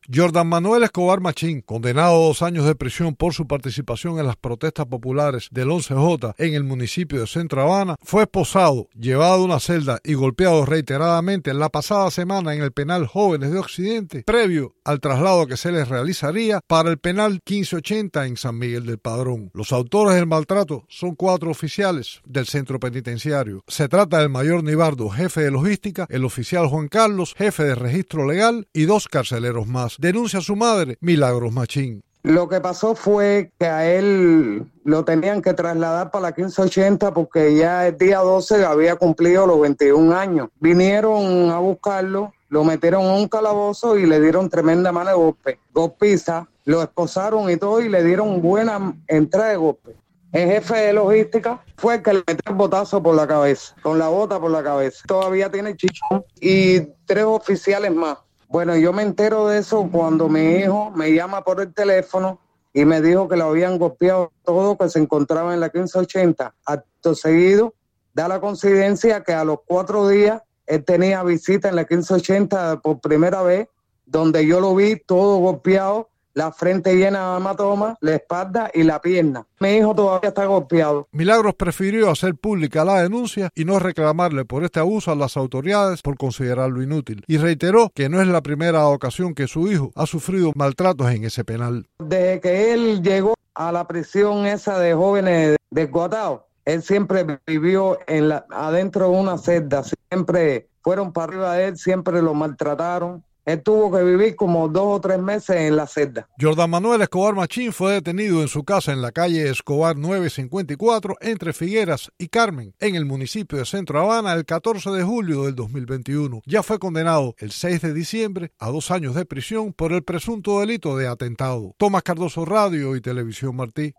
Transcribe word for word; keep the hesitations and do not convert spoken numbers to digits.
Jordan Manuel Escobar Machín, condenado a dos años de prisión por su participación en las protestas populares del once J en el municipio de Centro Habana, fue esposado, llevado a una celda y golpeado reiteradamente la pasada semana en el penal Jóvenes de Occidente, previo al traslado que se les realizaría para el penal quince ochenta en San Miguel del Padrón. Los autores del maltrato son cuatro oficiales del centro penitenciario. Se trata del mayor Nibardo, jefe de logística, el oficial Juan Carlos, jefe de registro legal, y dos carceleros más. Denuncia a su madre, Milagros Machín. Lo que pasó fue que a él lo tenían que trasladar para la quince ochenta porque ya el día doce había cumplido los veintiún años. Vinieron a buscarlo, lo metieron en un calabozo y le dieron tremenda mano de golpe. Golpiza, lo esposaron y todo y le dieron buena entrada de golpe. El jefe de logística fue el que le metió el botazo por la cabeza, con la bota por la cabeza. Todavía tiene chichón y tres oficiales más. Bueno, yo me entero de eso cuando mi hijo me llama por el teléfono y me dijo que lo habían golpeado todo, que se encontraba en la quince ochenta. Acto seguido, da la coincidencia que a los cuatro días él tenía visita en la quince ochenta por primera vez, donde yo lo vi todo golpeado, la frente llena de hematoma, la espalda y la pierna. Mi hijo todavía está golpeado. Milagros prefirió hacer pública la denuncia y no reclamarle por este abuso a las autoridades por considerarlo inútil. Y reiteró que no es la primera ocasión que su hijo ha sufrido maltratos en ese penal. Desde que él llegó a la prisión esa de jóvenes desguatados, él siempre vivió en la, adentro de una celda. Siempre fueron para arriba de él, siempre lo maltrataron. Él tuvo que vivir como dos o tres meses en la celda. Jordan Manuel Escobar Machín fue detenido en su casa en la calle Escobar nueve cincuenta y cuatro entre Figueras y Carmen, en el municipio de Centro Habana, el catorce de julio del dos mil veintiuno. Ya fue condenado el seis de diciembre a dos años de prisión por el presunto delito de atentado. Tomás Cardoso, Radio y Televisión Martí.